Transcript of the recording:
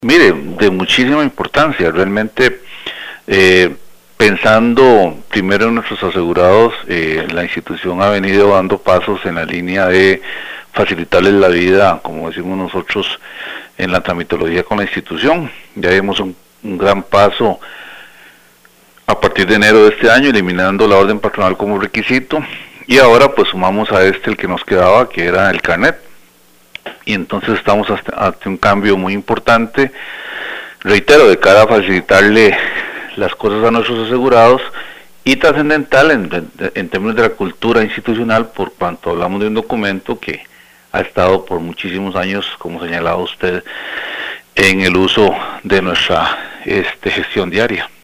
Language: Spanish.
Mire, de muchísima importancia, realmente pensando primero en nuestros asegurados, la institución ha venido dando pasos en la línea de facilitarles la vida, como decimos nosotros, en la tramitología con la institución. Ya dimos un gran paso a partir de enero de este año, eliminando la orden patronal como requisito, y ahora pues sumamos a el que nos quedaba, que era el carnet, y entonces estamos ante un cambio muy importante, reitero, de cara a facilitarle las cosas a nuestros asegurados, y trascendental en términos de la cultura institucional, por cuanto hablamos de un documento que ha estado por muchísimos años, como señalaba usted, en el uso de nuestra gestión diaria.